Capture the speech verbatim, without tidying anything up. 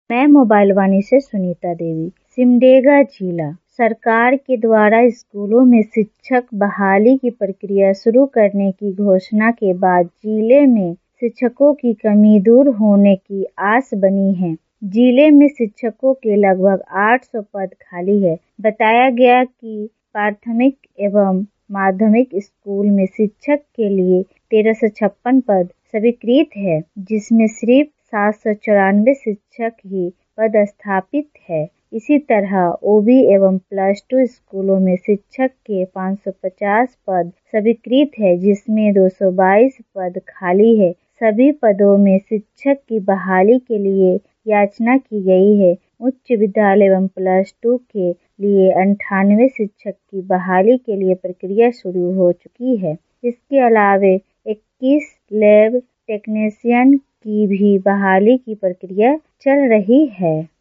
मैं मोबाइल वाणी से सुनीता देवी। सिमडेगा जिला सरकार के द्वारा स्कूलों में शिक्षक बहाली की प्रक्रिया शुरू करने की घोषणा के बाद जिले में शिक्षकों की कमी दूर होने की आस बनी है। जिले में शिक्षकों के लगभग आठ सौ पद खाली है। बताया गया कि प्राथमिक एवं माध्यमिक स्कूल में शिक्षक के लिए तेरह सौ छप्पन पद स्वीकृत है, जिसमें सिर्फ सात सौ चौरानवे शिक्षक ही पद स्थापित है। इसी तरह ओबी एवं प्लस टू स्कूलों में शिक्षक के पाँच सौ पचास पद स्वीकृत है, जिसमें दो सौ बाईस पद खाली है। सभी पदों में शिक्षक की बहाली के लिए याचना की गई है। उच्च विद्यालय एवं प्लस टू के लिए अंठानवे शिक्षक की बहाली के लिए प्रक्रिया शुरू हो चुकी है। इसके अलावे इक्कीस लैब टेक्नीशियन की भी बहाली की प्रक्रिया चल रही है।